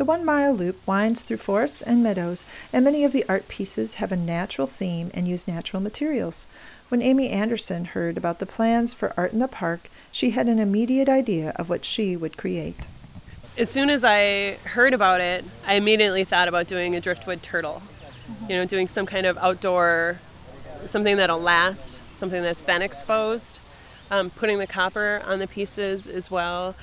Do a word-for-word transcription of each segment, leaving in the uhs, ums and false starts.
The one-mile loop winds through forests and meadows, and many of the art pieces have a natural theme and use natural materials. When Amy Anderson heard about the plans for Art in the Park, she had an immediate idea of what she would create. As soon as I heard about it, I immediately thought about doing a driftwood turtle. Mm-hmm. You know, doing some kind of outdoor, something that'll last, something that's been exposed. Um, putting the copper on the pieces as well.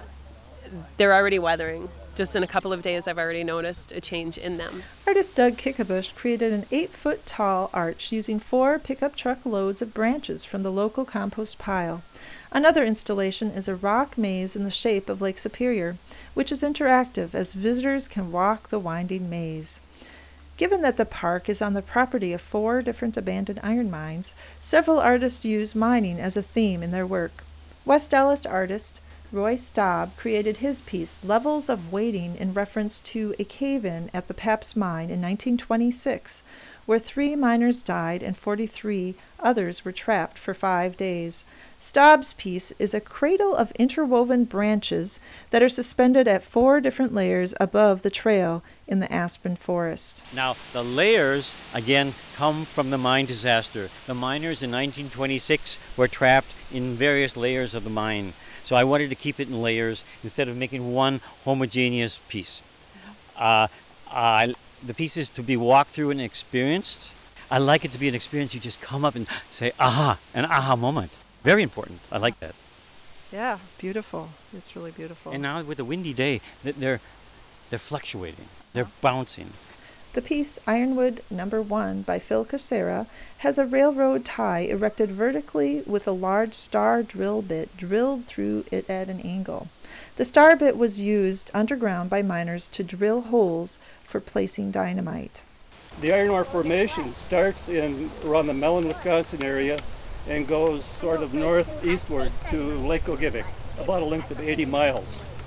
They're already weathering. Just in a couple of days, I've already noticed a change in them. Artist Doug Kickabush created an eight-foot-tall arch using four pickup truck loads of branches from the local compost pile. Another installation is a rock maze in the shape of Lake Superior, which is interactive as visitors can walk the winding maze. Given that the park is on the property of four different abandoned iron mines, several artists use mining as a theme in their work. West Dallas artist Roy Staub created his piece, Levels of Waiting, in reference to a cave-in at the Pabst Mine in nineteen twenty-six, where three miners died and forty-three others were trapped for five days. Staub's piece is a cradle of interwoven branches that are suspended at four different layers above the trail in the aspen forest. Now, the layers, again, come from the mine disaster. The miners in nineteen twenty-six were trapped in various layers of the mine. So I wanted to keep it in layers instead of making one homogeneous piece. Uh, uh, the piece is to be walked through and experienced. I like it to be an experience you just come up and say, aha, an aha moment. Very important. I like that. Yeah, beautiful. It's really beautiful. And now with a windy day, they're they're fluctuating. They're bouncing. The piece Ironwood Number One by Phil Casera has a railroad tie erected vertically with a large star drill bit drilled through it at an angle. The star bit was used underground by miners to drill holes for placing dynamite. The iron ore formation starts in around the Mellon, Wisconsin area and goes sort of northeastward to Lake Ogibic, about a length of eighty miles.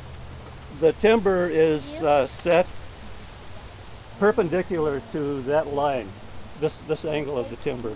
The timber is uh, set perpendicular to that line, this this angle of the timber.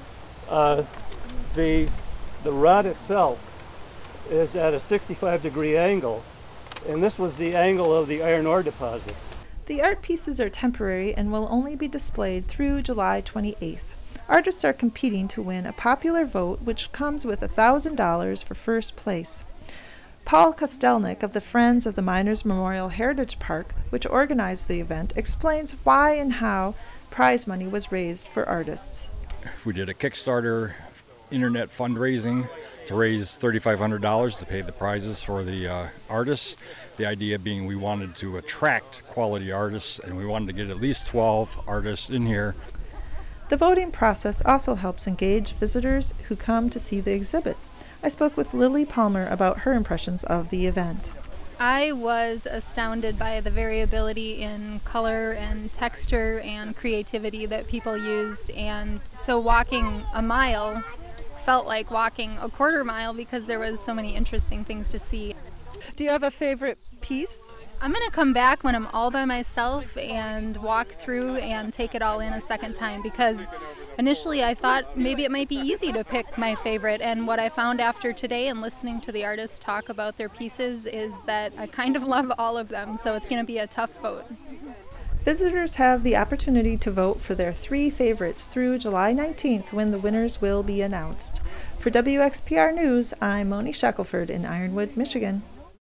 Uh, the the rod itself is at a sixty-five degree angle, and this was the angle of the iron ore deposit. The art pieces are temporary and will only be displayed through July twenty-eighth. Artists are competing to win a popular vote, which comes with one thousand dollars for first place. Paul Kostelnik of the Friends of the Miners Memorial Heritage Park, which organized the event, explains why and how prize money was raised for artists. We did a Kickstarter internet fundraising to raise three thousand five hundred dollars to pay the prizes for the uh, artists. The idea being we wanted to attract quality artists, and we wanted to get at least twelve artists in here. The voting process also helps engage visitors who come to see the exhibit. I spoke with Lily Palmer about her impressions of the event. I was astounded by the variability in color and texture and creativity that people used, and so walking a mile felt like walking a quarter mile because there was so many interesting things to see. Do you have a favorite piece? I'm going to come back when I'm all by myself and walk through and take it all in a second time, because initially I thought maybe it might be easy to pick my favorite, and what I found after today and listening to the artists talk about their pieces is that I kind of love all of them, so it's going to be a tough vote. Visitors have the opportunity to vote for their three favorites through July nineteenth, when the winners will be announced. For W X P R News, I'm Moni Shackelford in Ironwood, Michigan.